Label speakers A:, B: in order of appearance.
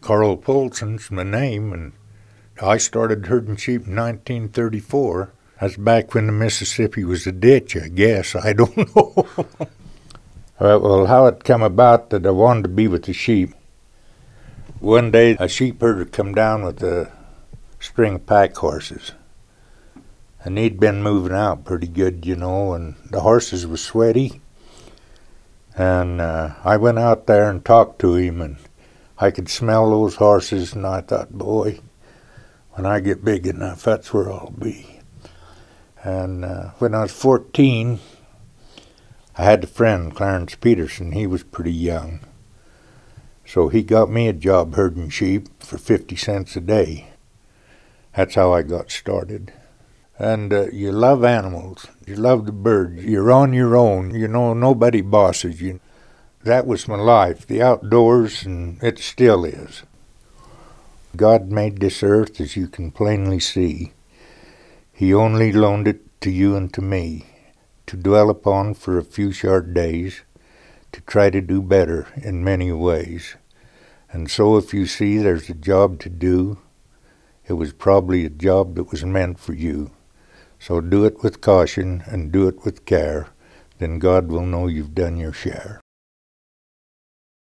A: Carl Polson's my name, and I started herding sheep in 1934. That's back when the Mississippi was a ditch, I guess. I don't know. Well, how it come about that I wanted to be with the sheep. One day, a sheep herder come down with a string of pack horses. And he'd been moving out pretty good, and the horses were sweaty. And I went out there and talked to him, and I could smell those horses, and I thought, boy, when I get big enough, that's where I'll be. And when I was 14, I had a friend, Clarence Peterson. He was pretty young. So he got me a job herding sheep for 50 cents a day. That's how I got started. And you love animals. You love the birds. You're on your own. Nobody bosses you. That was my life, the outdoors, and it still is. God made this earth, as you can plainly see. He only loaned it to you and to me, to dwell upon for a few short days, to try to do better in many ways. And so if you see there's a job to do, it was probably a job that was meant for you. So do it with caution and do it with care, then God will know you've done your share.